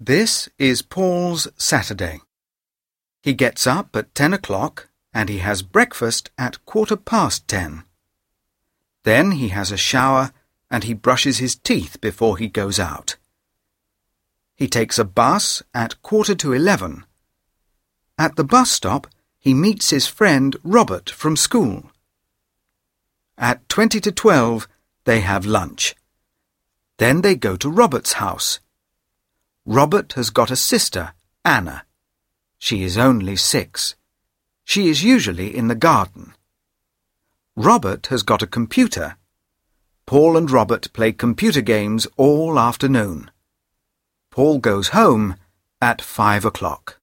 This is Paul's Saturday. He gets up at 10 o'clock and he has breakfast at 10:15. Then he has a shower and he brushes his teeth before he goes out. He takes a bus at 11:15. At the bus stop, he meets his friend Robert from school. At 11:20, they have lunch. Then they go to Robert's house. Robert has got a sister, Anna. She is only 6. She is usually in the garden. Robert has got a computer. Paul and Robert play computer games all afternoon. Paul goes home at 5 o'clock.